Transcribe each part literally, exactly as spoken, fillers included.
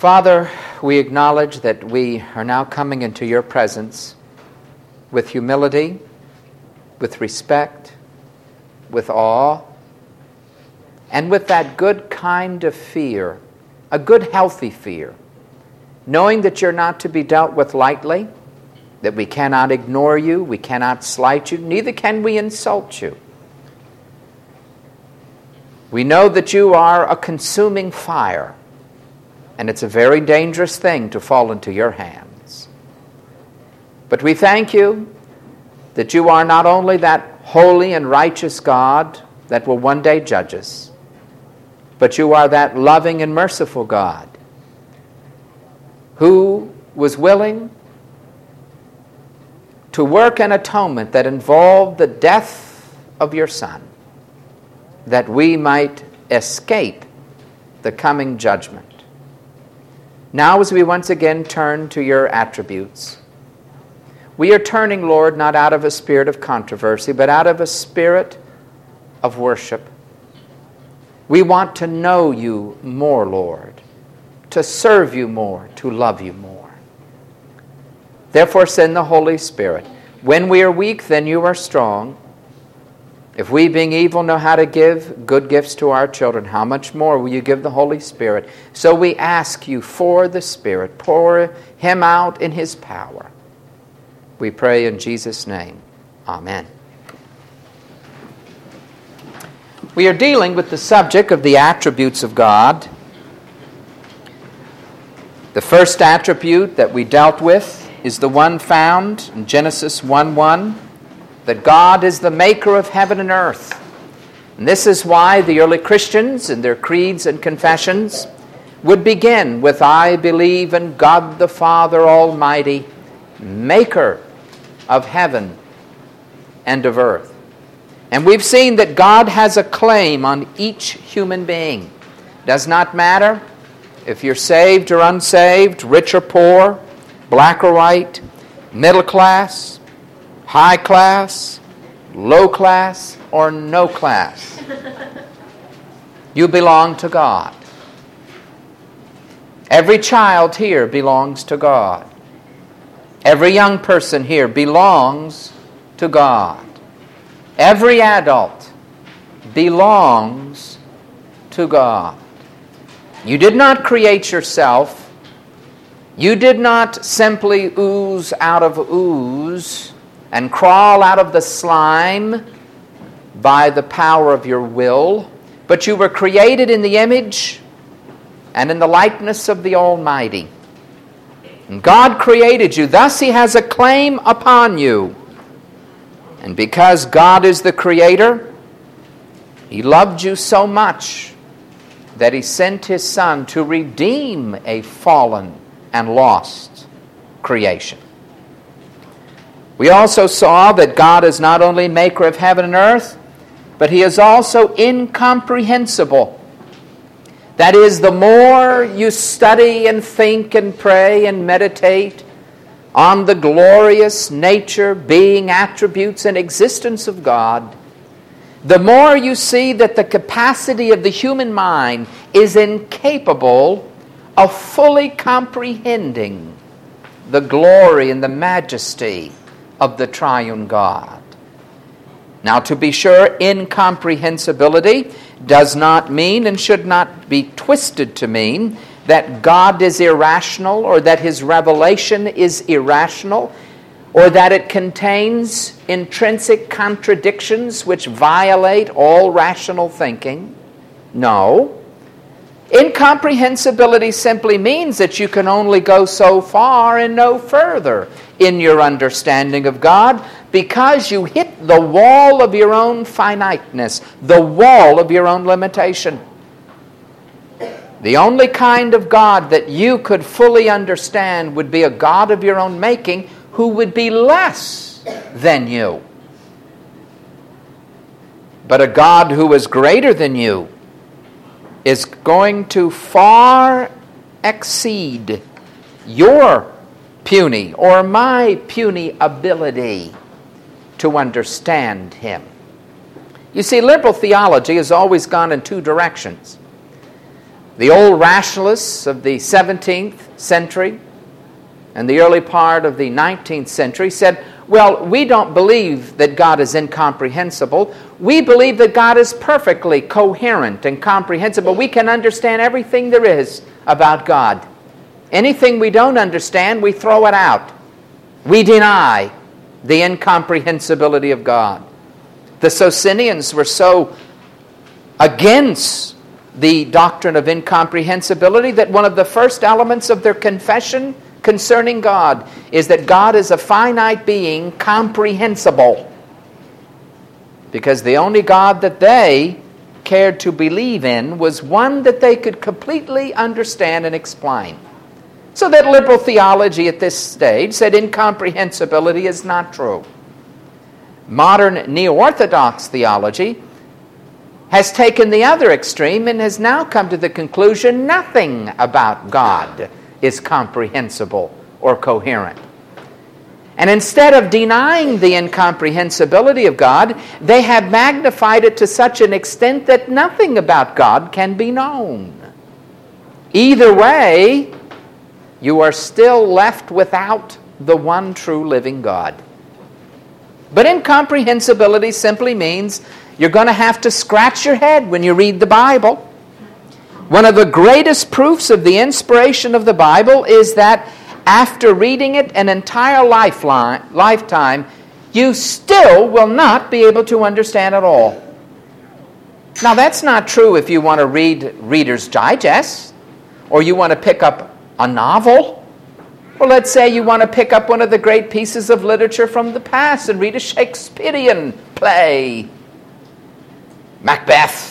Father, we acknowledge that we are now coming into your presence with humility, with respect, with awe, and with that good kind of fear, a good healthy fear, knowing that you're not to be dealt with lightly, that we cannot ignore you, we cannot slight you, neither can we insult you. We know that you are a consuming fire, and it's a very dangerous thing to fall into your hands. But we thank you that you are not only that holy and righteous God that will one day judge us, but you are that loving and merciful God who was willing to work an atonement that involved the death of your Son, that we might escape the coming judgment. Now, as we once again turn to your attributes, we are turning, Lord, not out of a spirit of controversy, but out of a spirit of worship. We want to know you more, Lord, to serve you more, to love you more. Therefore, send the Holy Spirit. When we are weak, then you are strong. If we, being evil, know how to give good gifts to our children, how much more will you give the Holy Spirit? So we ask you for the Spirit. Pour him out in his power. We pray in Jesus' name. Amen. We are dealing with the subject of the attributes of God. The first attribute that we dealt with is the one found in Genesis one one. That God is the maker of heaven and earth. And this is why the early Christians in their creeds and confessions would begin with, I believe in God the Father Almighty, maker of heaven and of earth. And we've seen that God has a claim on each human being. Does not matter if you're saved or unsaved, rich or poor, black or white, middle class, high class, low class, or no class. You belong to God. Every child here belongs to God. Every young person here belongs to God. Every adult belongs to God. You did not create yourself. You did not simply ooze out of ooze and crawl out of the slime by the power of your will, but you were created in the image and in the likeness of the Almighty. And God created you, thus he has a claim upon you. And because God is the Creator, he loved you so much that he sent his Son to redeem a fallen and lost creation. We also saw that God is not only maker of heaven and earth, but he is also incomprehensible. That is, the more you study and think and pray and meditate on the glorious nature, being, attributes, and existence of God, the more you see that the capacity of the human mind is incapable of fully comprehending the glory and the majesty of the triune God. Now, to be sure, incomprehensibility does not mean and should not be twisted to mean that God is irrational or that his revelation is irrational or that it contains intrinsic contradictions which violate all rational thinking. No. Incomprehensibility simply means that you can only go so far and no further in your understanding of God because you hit the wall of your own finiteness, the wall of your own limitation. The only kind of God that you could fully understand would be a God of your own making who would be less than you. But a God who is greater than you is going to far exceed your puny or my puny ability to understand him. You see, liberal theology has always gone in two directions. The old rationalists of the seventeenth century and the early part of the nineteenth century said, well, we don't believe that God is incomprehensible. We believe that God is perfectly coherent and comprehensible. We can understand everything there is about God. Anything we don't understand, we throw it out. We deny the incomprehensibility of God. The Socinians were so against the doctrine of incomprehensibility that one of the first elements of their confession concerning God is that God is a finite being, comprehensible. Because the only God that they cared to believe in was one that they could completely understand and explain. So that liberal theology at this stage said incomprehensibility is not true. Modern neo-orthodox theology has taken the other extreme and has now come to the conclusion nothing about God is comprehensible or coherent. And instead of denying the incomprehensibility of God, they have magnified it to such an extent that nothing about God can be known. Either way, you are still left without the one true living God. But incomprehensibility simply means you're going to have to scratch your head when you read the Bible. One of the greatest proofs of the inspiration of the Bible is that after reading it an entire lifeline, lifetime, you still will not be able to understand it all. Now, that's not true if you want to read Reader's Digest, or you want to pick up a novel, or let's say you want to pick up one of the great pieces of literature from the past and read a Shakespearean play, Macbeth.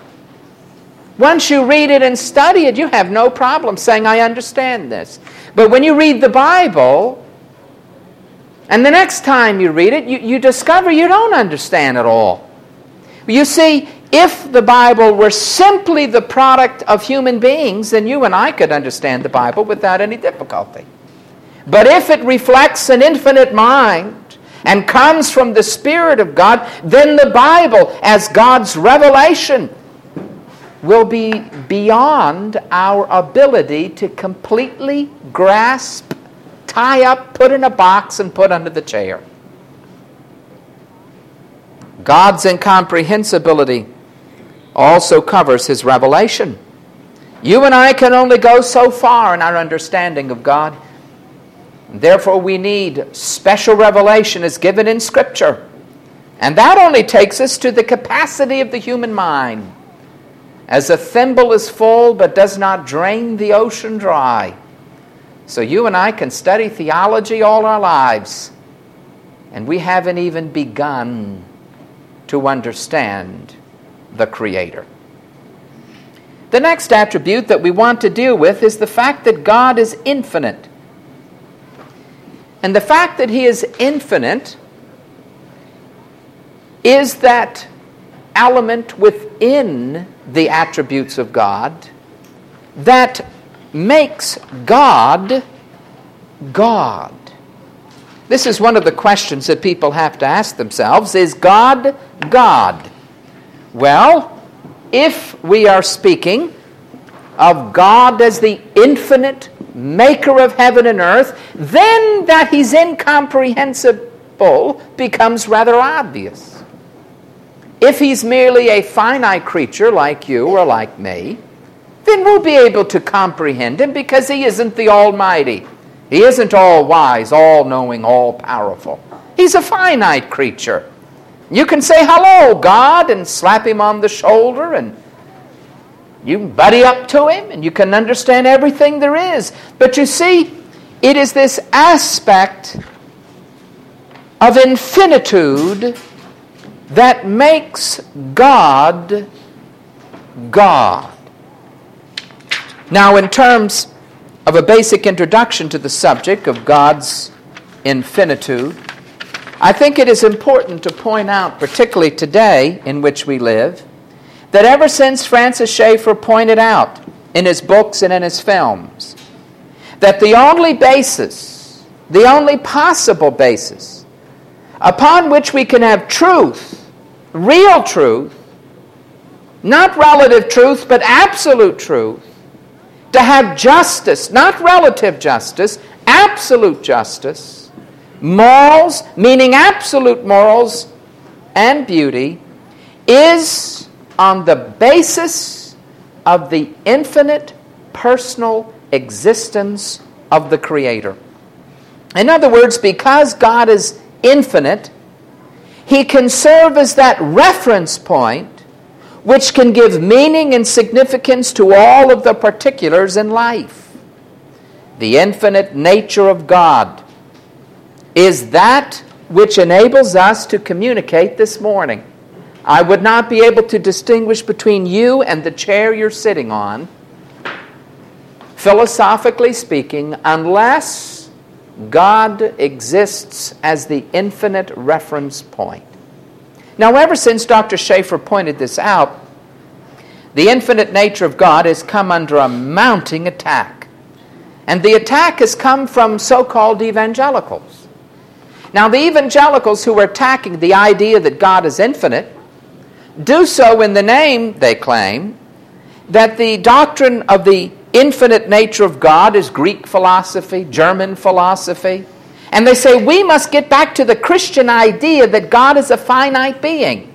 Once you read it and study it, you have no problem saying, I understand this. But when you read the Bible, and the next time you read it, you, you discover you don't understand it all. You see, if the Bible were simply the product of human beings, then you and I could understand the Bible without any difficulty. But if it reflects an infinite mind and comes from the Spirit of God, then the Bible, as God's revelation, will be beyond our ability to completely grasp, tie up, put in a box, and put under the chair. God's incomprehensibility also covers His revelation. You and I can only go so far in our understanding of God. Therefore, we need special revelation as given in Scripture. And that only takes us to the capacity of the human mind. As a thimble is full but does not drain the ocean dry. So you and I can study theology all our lives, and we haven't even begun to understand the Creator. The next attribute that we want to deal with is the fact that God is infinite. And the fact that He is infinite is that element within the attributes of God that makes God God. This is one of the questions that people have to ask themselves. Is God God? Well, if we are speaking of God as the infinite maker of heaven and earth, then that He's incomprehensible becomes rather obvious. If He's merely a finite creature like you or like me, then we'll be able to comprehend Him because He isn't the Almighty. He isn't all-wise, all-knowing, all-powerful. He's a finite creature. You can say, hello, God, and slap Him on the shoulder, and you buddy up to Him, and you can understand everything there is. But you see, it is this aspect of infinitude that makes God God. Now, in terms of a basic introduction to the subject of God's infinitude, I think it is important to point out, particularly today in which we live, that ever since Francis Schaeffer pointed out in his books and in his films that the only basis, the only possible basis upon which we can have truth, real truth, not relative truth, but absolute truth, to have justice, not relative justice, absolute justice, morals, meaning absolute morals and beauty, is on the basis of the infinite personal existence of the Creator. In other words, because God is infinite, He can serve as that reference point which can give meaning and significance to all of the particulars in life. The infinite nature of God is that which enables us to communicate this morning. I would not be able to distinguish between you and the chair you're sitting on, philosophically speaking, unless God exists as the infinite reference point. Now, ever since Doctor Schaeffer pointed this out, the infinite nature of God has come under a mounting attack. And the attack has come from so-called evangelicals. Now, the evangelicals who are attacking the idea that God is infinite do so in the name, they claim, that the doctrine of the infinite nature of God is Greek philosophy, German philosophy. And they say we must get back to the Christian idea that God is a finite being.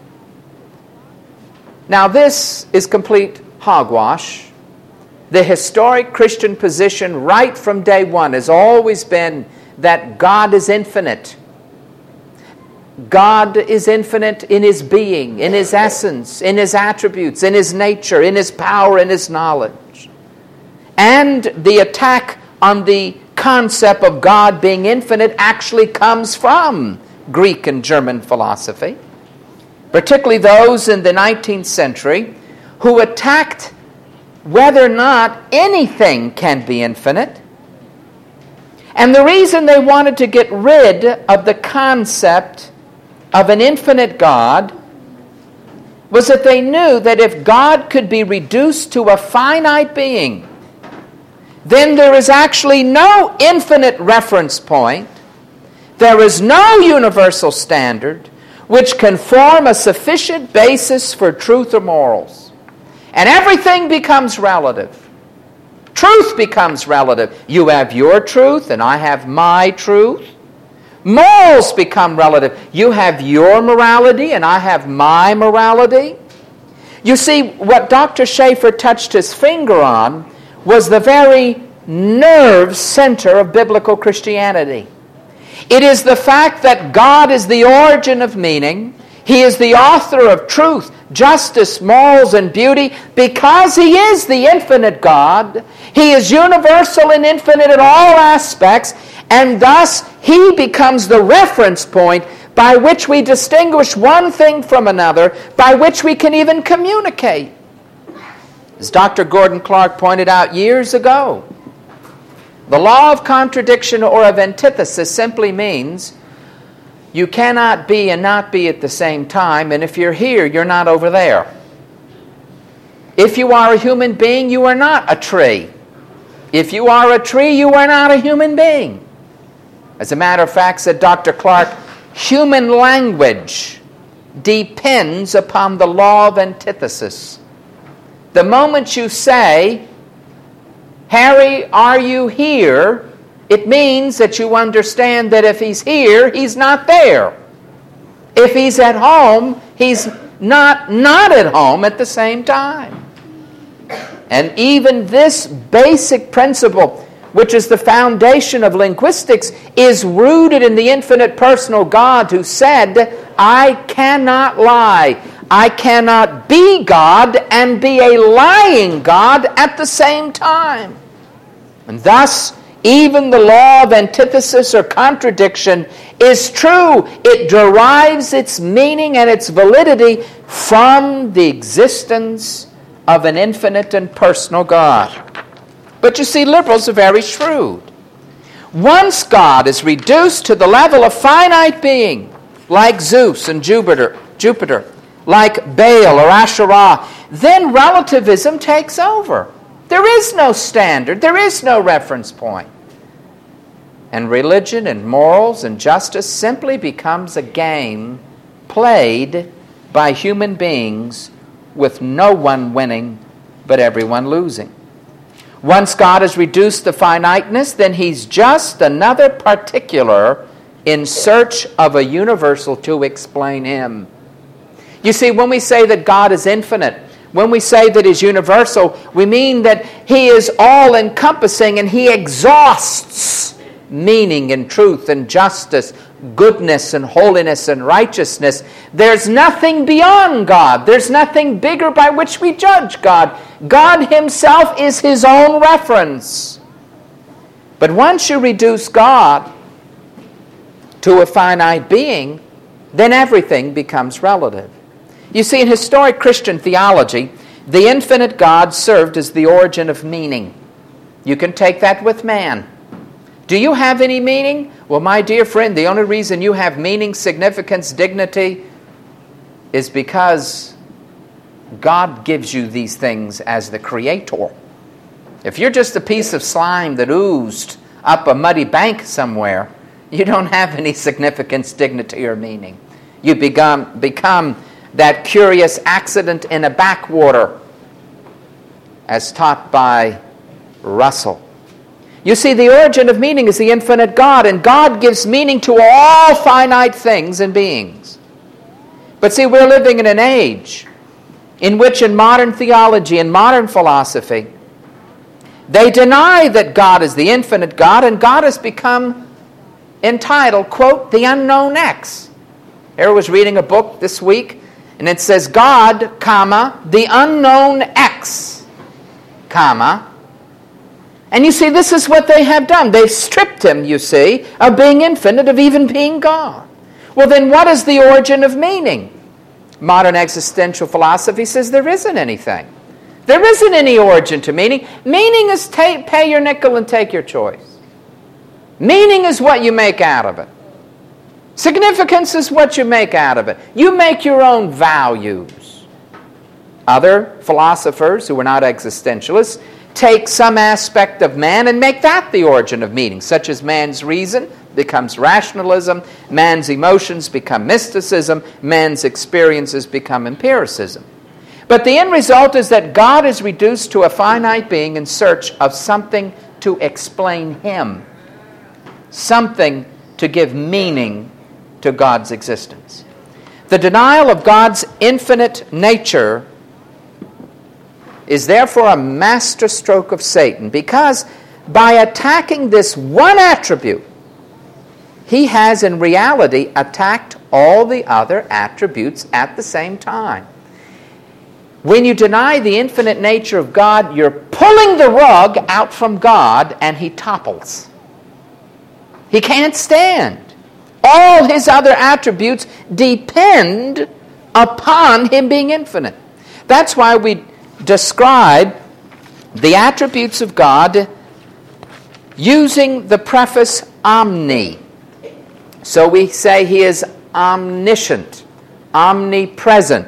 Now, this is complete hogwash. The historic Christian position right from day one has always been that God is infinite. God is infinite in His being, in His essence, in His attributes, in His nature, in His power, in His knowledge. And the attack on the concept of God being infinite actually comes from Greek and German philosophy, particularly those in the nineteenth century who attacked whether or not anything can be infinite. And the reason they wanted to get rid of the concept of an infinite God was that they knew that if God could be reduced to a finite being, then there is actually no infinite reference point. There is no universal standard which can form a sufficient basis for truth or morals. And everything becomes relative. Truth becomes relative. You have your truth and I have my truth. Morals become relative. You have your morality and I have my morality. You see, what Doctor Schaeffer touched his finger on was the very nerve center of biblical Christianity. It is the fact that God is the origin of meaning. He is the author of truth, justice, morals, and beauty. Because He is the infinite God, He is universal and infinite in all aspects, and thus He becomes the reference point by which we distinguish one thing from another, by which we can even communicate. As Doctor Gordon Clark pointed out years ago, the law of contradiction or of antithesis simply means you cannot be and not be at the same time, and if you're here, you're not over there. If you are a human being, you are not a tree. If you are a tree, you are not a human being. As a matter of fact, said Doctor Clark, human language depends upon the law of antithesis. The moment you say, Harry, are you here? It means that you understand that if he's here, he's not there. If he's at home, he's not not at home at the same time. And even this basic principle, which is the foundation of linguistics, is rooted in the infinite personal God who said, I cannot lie. I cannot be God and be a lying God at the same time. And thus, even the law of antithesis or contradiction is true. It derives its meaning and its validity from the existence of an infinite and personal God. But you see, liberals are very shrewd. Once God is reduced to the level of finite being, like Zeus and Jupiter, Jupiter, like Baal or Asherah, then relativism takes over. There is no standard. There is no reference point. And religion and morals and justice simply becomes a game played by human beings with no one winning but everyone losing. Once God has reduced to finiteness, then he's just another particular in search of a universal to explain him. You see, when we say that God is infinite, when we say that he's universal, we mean that he is all-encompassing and he exhausts meaning and truth and justice, goodness and holiness and righteousness. There's nothing beyond God. There's nothing bigger by which we judge God. God himself is his own reference. But once you reduce God to a finite being, then everything becomes relative. You see, in historic Christian theology, the infinite God served as the origin of meaning. You can take that with man. Do you have any meaning? Well, my dear friend, the only reason you have meaning, significance, dignity is because God gives you these things as the creator. If you're just a piece of slime that oozed up a muddy bank somewhere, you don't have any significance, dignity, or meaning. You become, become that curious accident in a backwater, as taught by Russell. You see, the origin of meaning is the infinite God, and God gives meaning to all finite things and beings. But see, we're living in an age in which in modern theology and modern philosophy, they deny that God is the infinite God, and God has become entitled, quote, the unknown X. I was reading a book this week, and it says God, comma, the unknown X, comma. And you see, this is what they have done. They've stripped him, you see, of being infinite, of even being God. Well, then what is the origin of meaning? Modern existential philosophy says there isn't anything. There isn't any origin to meaning. Meaning is ta- pay your nickel and take your choice. Meaning is what you make out of it. Significance is what you make out of it. You make your own values. Other philosophers who are not existentialists take some aspect of man and make that the origin of meaning, such as man's reason becomes rationalism, man's emotions become mysticism, man's experiences become empiricism. But the end result is that God is reduced to a finite being in search of something to explain him, something to give meaning to God's existence. The denial of God's infinite nature is therefore a masterstroke of Satan, because by attacking this one attribute, he has in reality attacked all the other attributes at the same time. When you deny the infinite nature of God, you're pulling the rug out from God, and he topples. He can't stand. All his other attributes depend upon him being infinite. That's why we describe the attributes of God using the preface omni. So we say he is omniscient, omnipresent,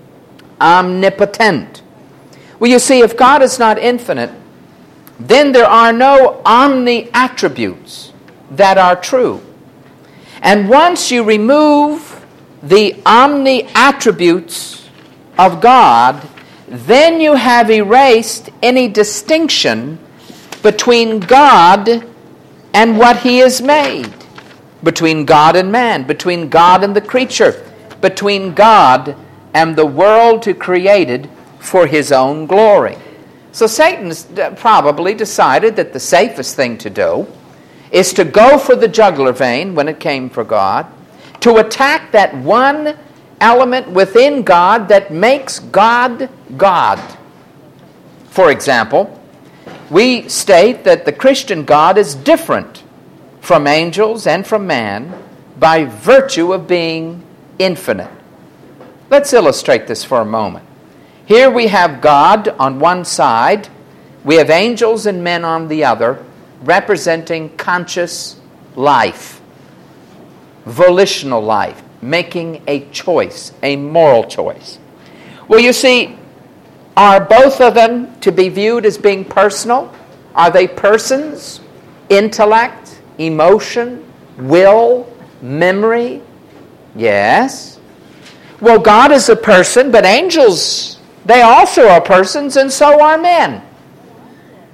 omnipotent. Well, you see, if God is not infinite, then there are no omni-attributes that are true. And once you remove the omni-attributes of God, then you have erased any distinction between God and what he has made, between God and man, between God and the creature, between God and the world he created for his own glory. So Satan probably decided that the safest thing to do is to go for the jugular vein when it came for God, to attack that one element within God that makes God God. For example, we state that the Christian God is different from angels and from man by virtue of being infinite. Let's illustrate this for a moment. Here we have God on one side, we have angels and men on the other, representing conscious life, volitional life, making a choice, a moral choice. Well, you see, are both of them to be viewed as being personal? Are they persons? Intellect, emotion, will, memory? Yes. Well, God is a person, but angels, they also are persons, and so are men.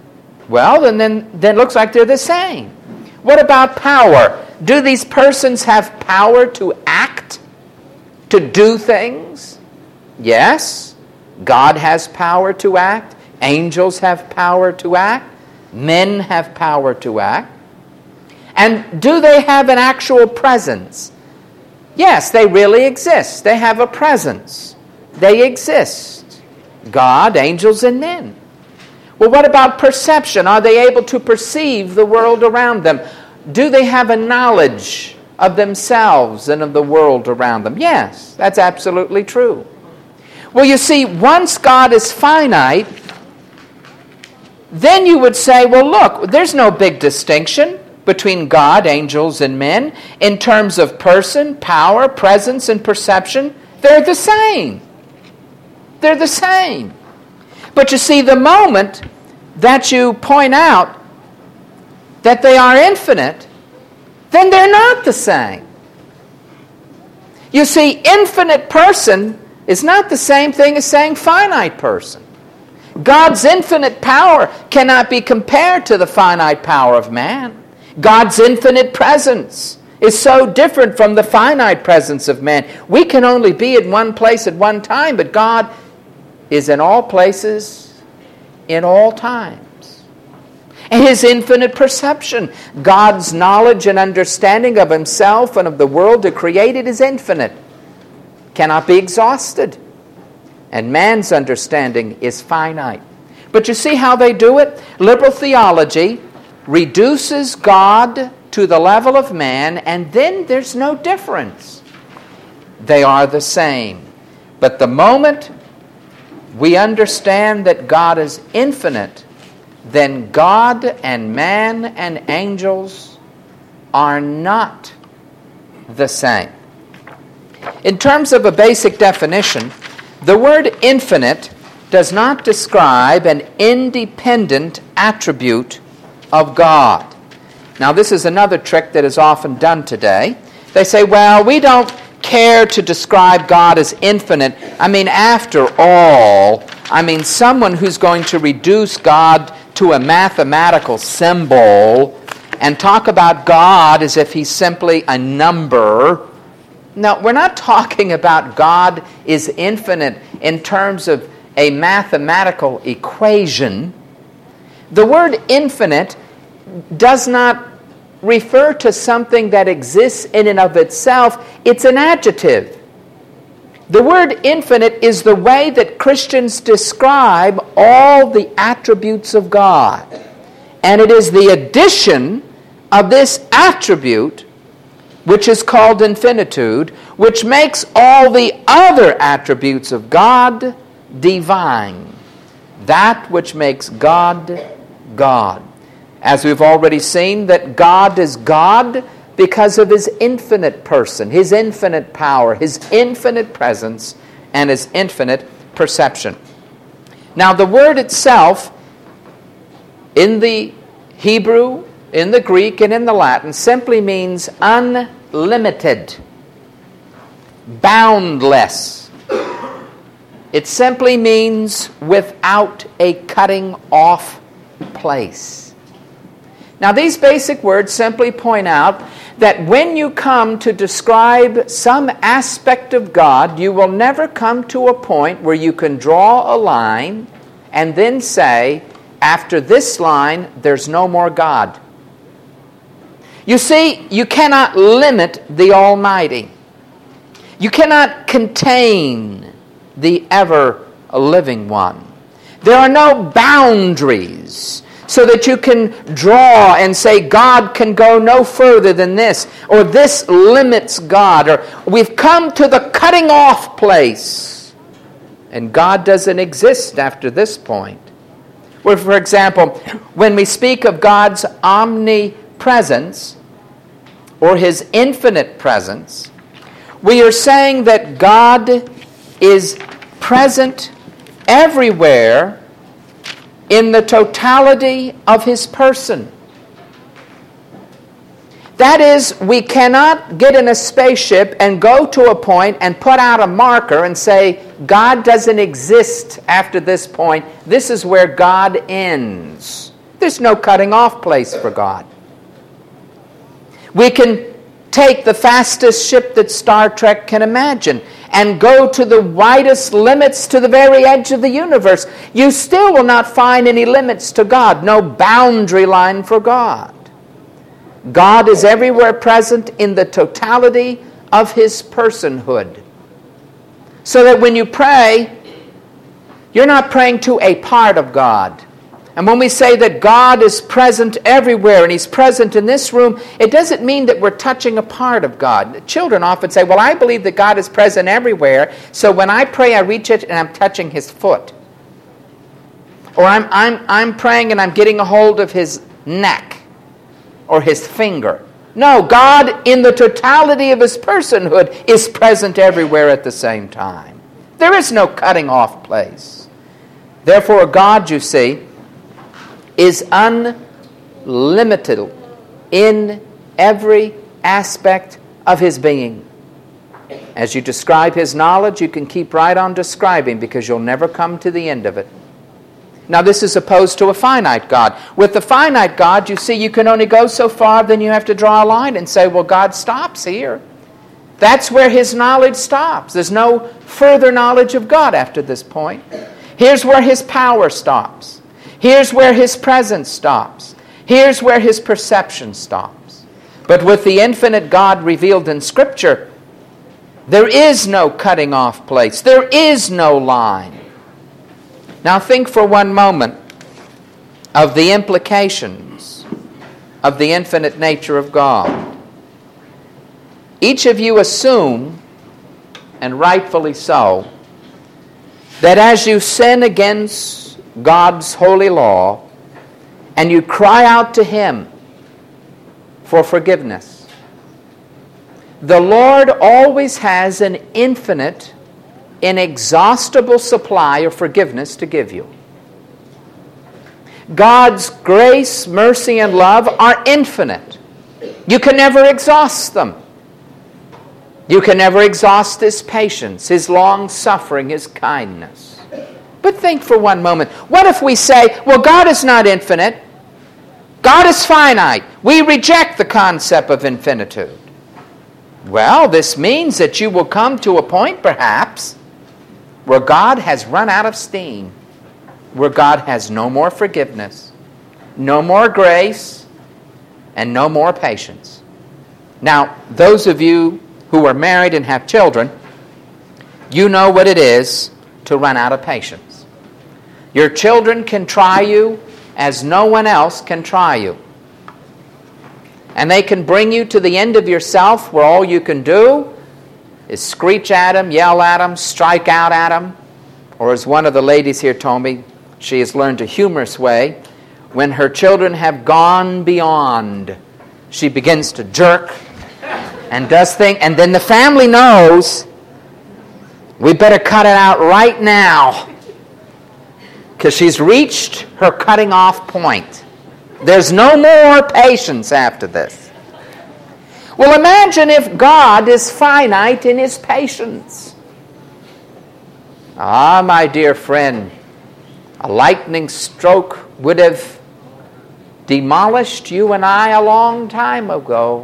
Well, then, then, then it looks like they're the same. What about power? Do these persons have power to act, to do things? Yes. God has power to act. Angels have power to act. Men have power to act. And do they have an actual presence? Yes, they really exist. They have a presence. They exist. God, angels, and men. Well, what about perception? Are they able to perceive the world around them? Do they have a knowledge of themselves and of the world around them? Yes, that's absolutely true. Well, you see, once God is finite, then you would say, well, look, there's no big distinction between God, angels, and men in terms of person, power, presence, and perception. They're the same. They're the same. But you see, the moment that you point out that they are infinite, then they're not the same. You see, infinite person is not the same thing as saying finite person. God's infinite power cannot be compared to the finite power of man. God's infinite presence is so different from the finite presence of man. We can only be in one place at one time, but God is in all places, in all times. And His infinite perception, God's knowledge and understanding of Himself and of the world He created is infinite, cannot be exhausted. And man's understanding is finite. But you see how they do it? Liberal theology reduces God to the level of man, and then there's no difference. They are the same. But the moment we understand that God is infinite, then God and man and angels are not the same. In terms of a basic definition, the word infinite does not describe an independent attribute of God. Now, this is another trick that is often done today. They say, well, we don't care to describe God as infinite. I mean, after all, I mean, someone who's going to reduce God to a mathematical symbol and talk about God as if He's simply a number. No, we're not talking about God is infinite in terms of a mathematical equation. The word infinite does not refer to something that exists in and of itself. It's an adjective. The word infinite is the way that Christians describe all the attributes of God. And it is the addition of this attribute, which is called infinitude, which makes all the other attributes of God divine. That which makes God, God. As we've already seen, that God is God because of His infinite person, His infinite power, His infinite presence, and His infinite perception. Now, the word itself, in the Hebrew, in the Greek, and in the Latin, simply means unlimited, boundless. It simply means without a cutting off place. Now, these basic words simply point out that when you come to describe some aspect of God, you will never come to a point where you can draw a line and then say, after this line, there's no more God. You see, you cannot limit the Almighty. You cannot contain the ever-living one. There are no boundaries so that you can draw and say God can go no further than this, or this limits God, or we've come to the cutting off place, and God doesn't exist after this point. Where, for example, when we speak of God's omnipresence, or His infinite presence, we are saying that God is present everywhere in the totality of His person. That is, we cannot get in a spaceship and go to a point and put out a marker and say, God doesn't exist after this point. This is where God ends. There's no cutting off place for God. We can take the fastest ship that Star Trek can imagine and go to the widest limits to the very edge of the universe. You still will not find any limits to God, no boundary line for God. God is everywhere present in the totality of His personhood. So that when you pray, you're not praying to a part of God. And when we say that God is present everywhere and He's present in this room, it doesn't mean that we're touching a part of God. Children often say, well, I believe that God is present everywhere, so when I pray, I reach it and I'm touching His foot. Or I'm, I'm, I'm praying and I'm getting a hold of His neck or His finger. No, God in the totality of His personhood is present everywhere at the same time. There is no cutting off place. Therefore, God, you see, is unlimited in every aspect of His being. As you describe His knowledge, you can keep right on describing because you'll never come to the end of it. Now, this is opposed to a finite God. With the finite God, you see, you can only go so far, then you have to draw a line and say, well, God stops here. That's where His knowledge stops. There's no further knowledge of God after this point. Here's where His power stops. Here's where His presence stops. Here's where His perception stops. But with the infinite God revealed in Scripture, there is no cutting off place. There is no line. Now think for one moment of the implications of the infinite nature of God. Each of you assume, and rightfully so, that as you sin against God's holy law and you cry out to Him for forgiveness, the Lord always has an infinite, inexhaustible supply of forgiveness to give you. God's grace, mercy, and love are infinite. You can never exhaust them. You can never exhaust His patience, His long-suffering, His kindness. But think for one moment, what if we say, well, God is not infinite. God is finite. We reject the concept of infinitude. Well, this means that you will come to a point, perhaps, where God has run out of steam, where God has no more forgiveness, no more grace, and no more patience. Now, those of you who are married and have children, you know what it is to run out of patience. Your children can try you as no one else can try you. And they can bring you to the end of yourself where all you can do is screech at them, yell at them, strike out at them. Or as one of the ladies here told me, she has learned a humorous way, when her children have gone beyond, she begins to jerk and does things, and then the family knows we better cut it out right now because she's reached her cutting off point. There's no more patience after this. Well, imagine if God is finite in His patience. Ah, my dear friend, a lightning stroke would have demolished you and I a long time ago.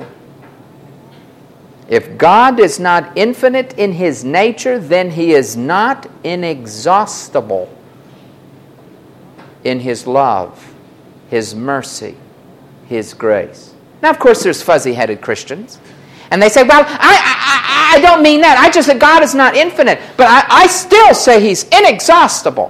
If God is not infinite in His nature, then He is not inexhaustible in His love, His mercy, His grace. Now, of course, there's fuzzy-headed Christians. And they say, well, I, I, I don't mean that. I just said God is not infinite. But I, I still say He's inexhaustible.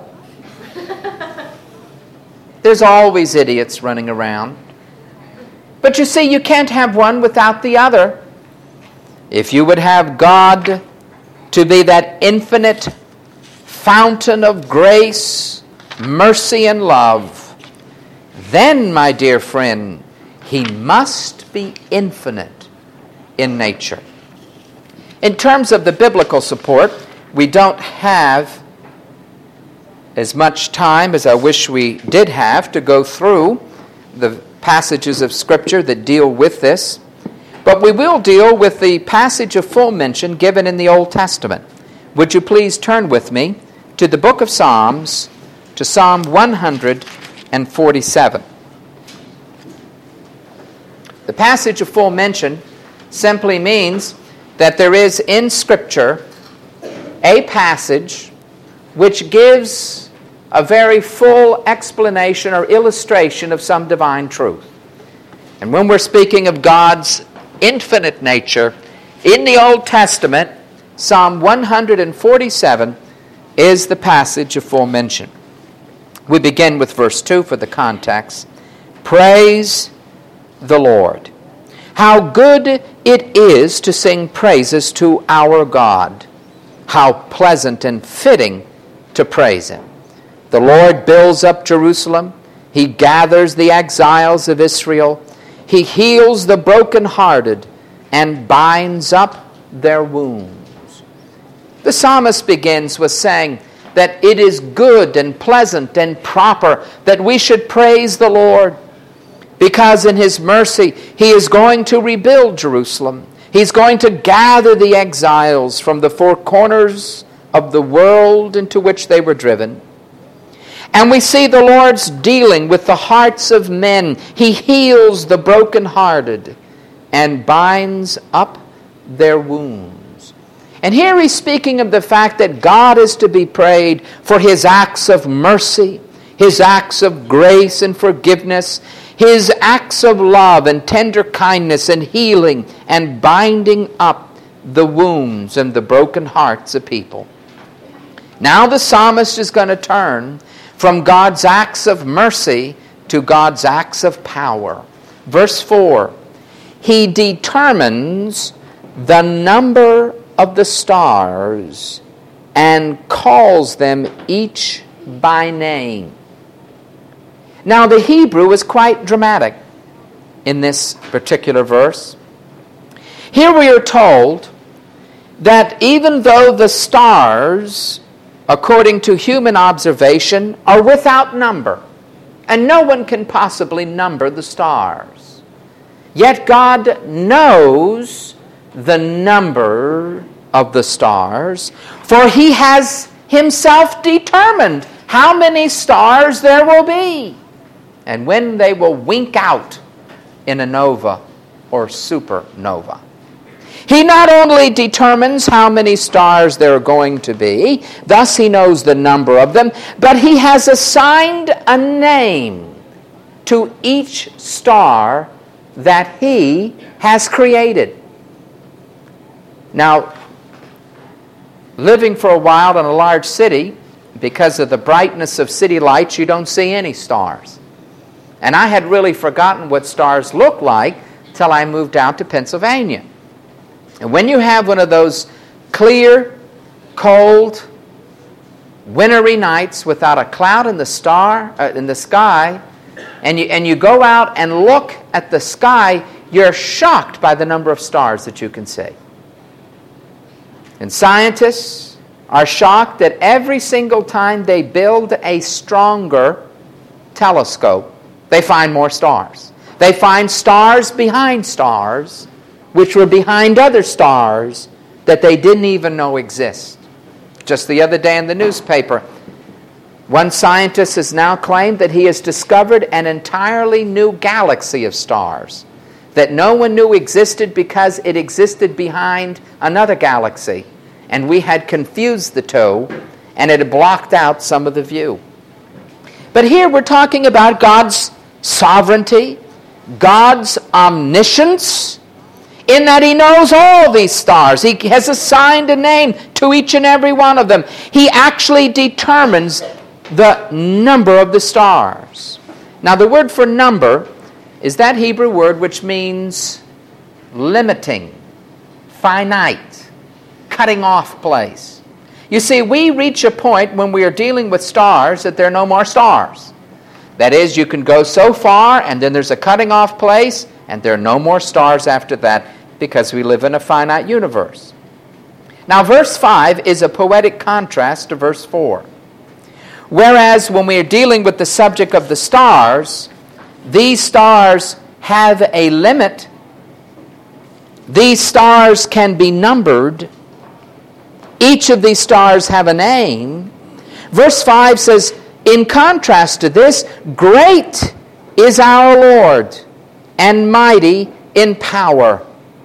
There's always idiots running around. But you see, you can't have one without the other. If you would have God to be that infinite fountain of grace, mercy, and love, then, my dear friend, He must be infinite in nature. In terms of the biblical support, we don't have as much time as I wish we did have to go through the passages of Scripture that deal with this. But we will deal with the passage of full mention given in the Old Testament. Would you please turn with me to the book of Psalms, to Psalm one hundred forty-seven. The passage of full mention simply means that there is in Scripture a passage which gives a very full explanation or illustration of some divine truth. And when we're speaking of God's infinite nature, in the Old Testament, Psalm one forty-seven is the passage of full mention. We begin with verse two for the context. Praise the Lord. How good it is to sing praises to our God. How pleasant and fitting to praise Him. The Lord builds up Jerusalem. He gathers the exiles of Israel. He heals the brokenhearted and binds up their wounds. The psalmist begins with saying that it is good and pleasant and proper that we should praise the Lord, because in His mercy He is going to rebuild Jerusalem. He's going to gather the exiles from the four corners of the world into which they were driven. And we see the Lord's dealing with the hearts of men. He heals the brokenhearted and binds up their wounds. And here he's speaking of the fact that God is to be praised for His acts of mercy, His acts of grace and forgiveness, His acts of love and tender kindness and healing and binding up the wounds and the broken hearts of people. Now the psalmist is going to turn from God's acts of mercy to God's acts of power. Verse four, He determines the number of the stars and calls them each by name. Now the Hebrew is quite dramatic in this particular verse. Here we are told that even though the stars, according to human observation, are without number, and no one can possibly number the stars, yet God knows the number of the stars, for He has Himself determined how many stars there will be, and when they will wink out in a nova or supernova. He not only determines how many stars there are going to be, thus He knows the number of them, but He has assigned a name to each star that He has created. Now, living for a while in a large city, because of the brightness of city lights, you don't see any stars. And I had really forgotten what stars look like till I moved out to Pennsylvania. And when you have one of those clear, cold, wintry nights without a cloud in the star uh, in the sky, and you and you go out and look at the sky, you're shocked by the number of stars that you can see. And scientists are shocked that every single time they build a stronger telescope, they find more stars. They find stars behind stars, which were behind other stars that they didn't even know exist. Just the other day in the newspaper, one scientist has now claimed that he has discovered an entirely new galaxy of stars that no one knew existed because it existed behind another galaxy. And we had confused the two, and it had blocked out some of the view. But here we're talking about God's sovereignty, God's omniscience, in that He knows all these stars. He has assigned a name to each and every one of them. He actually determines the number of the stars. Now the word for number is that Hebrew word which means limiting, finite, cutting off place. You see, we reach a point when we are dealing with stars that there are no more stars. That is, you can go so far and then there's a cutting off place and there are no more stars after that, because we live in a finite universe. Now, verse five is a poetic contrast to verse four. Whereas when we are dealing with the subject of the stars, these stars have a limit. These stars can be numbered. Each of these stars have a name. Verse five says, in contrast to this, great is our Lord, and mighty in power.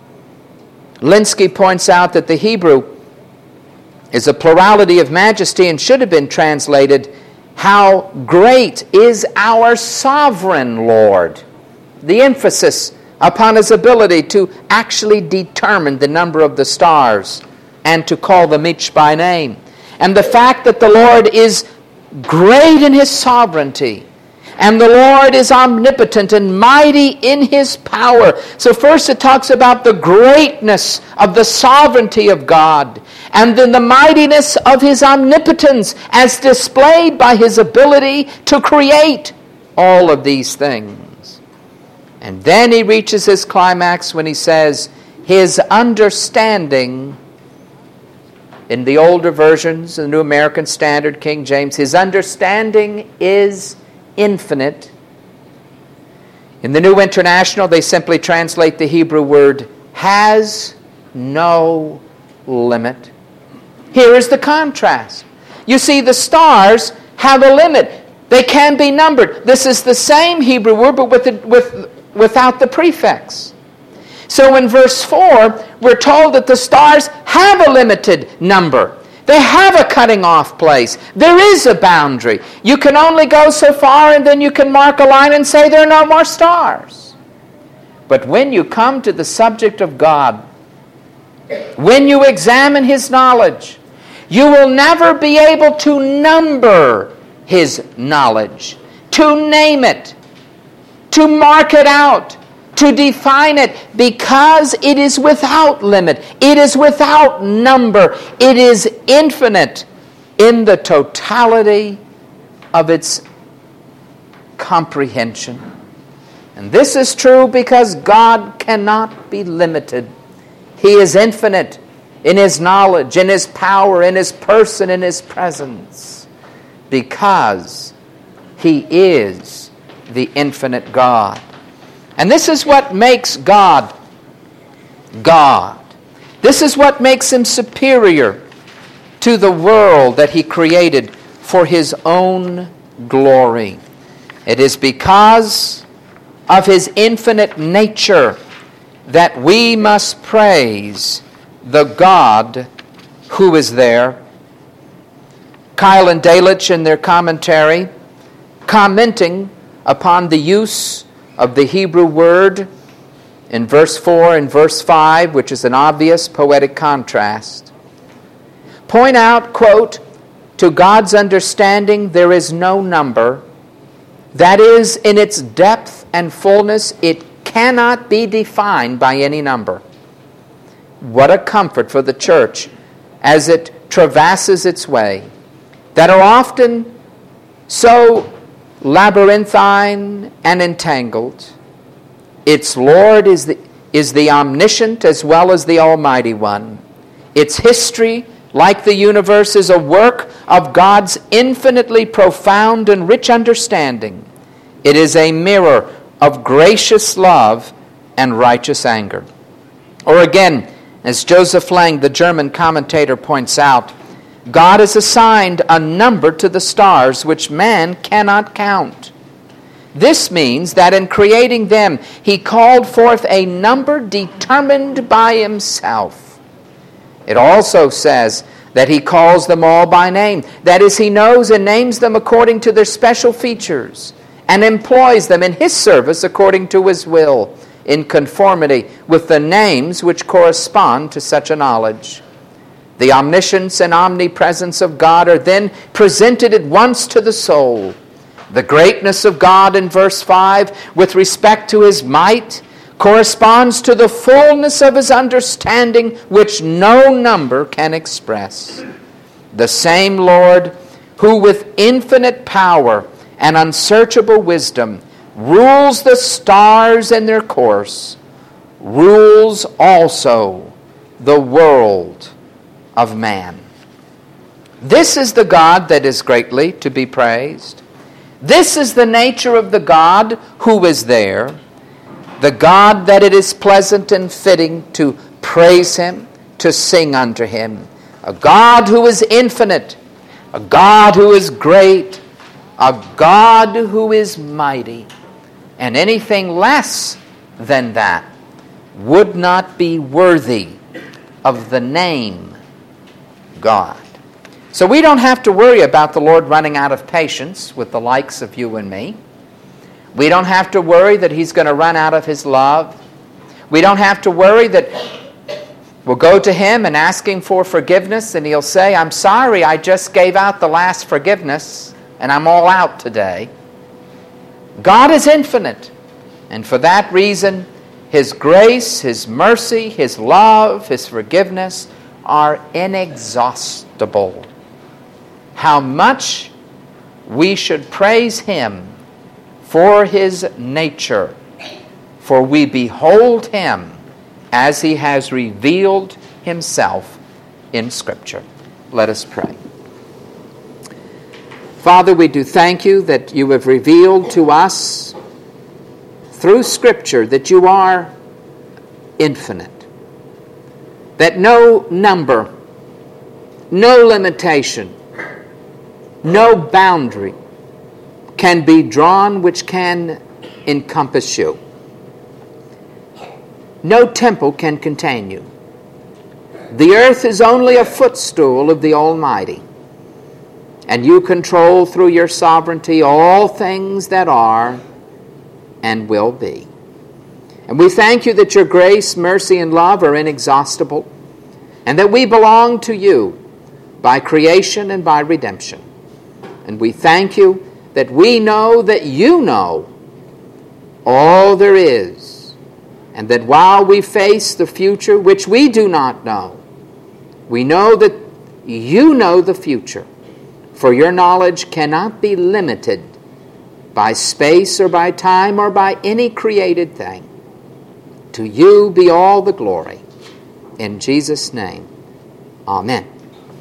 Linsky points out that the Hebrew is a plurality of majesty and should have been translated, how great is our sovereign Lord. The emphasis upon his ability to actually determine the number of the stars and to call them each by name. And the fact that the Lord is great in his sovereignty, and the Lord is omnipotent and mighty in his power. So first it talks about the greatness of the sovereignty of God, and then the mightiness of his omnipotence as displayed by his ability to create all of these things. And then he reaches his climax when he says, his understanding, in the older versions, the New American Standard, King James, his understanding is infinite. In the New International, they simply translate the Hebrew word has no limit. Here is the contrast. You see, the stars have a limit. They can be numbered. This is the same Hebrew word, but with the, with, without the prefix. So in verse four, we're told that the stars have a limited number. They have a cutting off place. There is a boundary. You can only go so far, and then you can mark a line and say there are no more stars. But when you come to the subject of God, when you examine his knowledge, you will never be able to number his knowledge, to name it, to mark it out, to define it, because it is without limit. It is without number. It is infinite in the totality of its comprehension. And this is true because God cannot be limited. He is infinite in his knowledge, in his power, in his person, in his presence, because he is the infinite God. And this is what makes God God. This is what makes him superior to the world that he created for his own glory. It is because of his infinite nature that we must praise the God who is there. Keil and Delitzsch, in their commentary, commenting upon the use of the Hebrew word in verse four and verse five, which is an obvious poetic contrast, point out, quote, to God's understanding there is no number. That is, in its depth and fullness, it cannot be defined by any number. What a comfort for the church as it traverses its way, that are often so labyrinthine and entangled. Its Lord is the, is the omniscient as well as the Almighty One. Its history, like the universe, is a work of God's infinitely profound and rich understanding. It is a mirror of gracious love and righteous anger. Or again, as Joseph Lang, the German commentator, points out, God has assigned a number to the stars which man cannot count. This means that in creating them, he called forth a number determined by himself. It also says that he calls them all by name. That is, he knows and names them according to their special features and employs them in his service according to his will, in conformity with the names which correspond to such a knowledge. The omniscience and omnipresence of God are then presented at once to the soul. The greatness of God in verse five, with respect to his might, corresponds to the fullness of his understanding, which no number can express. The same Lord, who with infinite power and unsearchable wisdom rules the stars in their course, rules also the world of man. This is the God that is greatly to be praised. This is the nature of the God who is there, the God that it is pleasant and fitting to praise him, to sing unto him. A God who is infinite, a God who is great, a God who is mighty. And anything less than that would not be worthy of the name God. So we don't have to worry about the Lord running out of patience with the likes of you and me. We don't have to worry that He's going to run out of His love. We don't have to worry that we'll go to Him and ask Him for forgiveness and He'll say, I'm sorry, I just gave out the last forgiveness and I'm all out today. God is infinite, and for that reason, His grace, His mercy, His love, His forgiveness are inexhaustible. How much we should praise Him for His nature, for we behold Him as He has revealed Himself in Scripture. Let us pray. Father, we do thank You that You have revealed to us through Scripture that You are infinite, that no number, no limitation, no boundary can be drawn which can encompass You. No temple can contain You. The earth is only a footstool of the Almighty, and You control through Your sovereignty all things that are and will be. And we thank You that Your grace, mercy, and love are inexhaustible, and that we belong to You by creation and by redemption. And we thank You that we know that You know all there is, and that while we face the future, which we do not know, we know that You know the future, for Your knowledge cannot be limited by space or by time or by any created thing. To You be all the glory. In Jesus' name, amen.